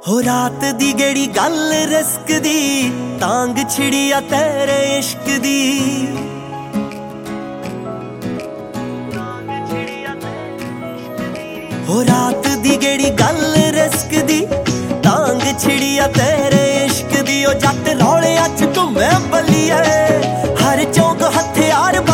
हो रात दी गेड़ी गल रिस्क दी तांग छिड़ी आ तेरे इश्क दी। हो रात दी गेड़ी गल रिस्क दी तांग छिड़ी आ तेरे इश्क दी। ओ जट रौले अच घूमे बल्लिए हर चौक हथियार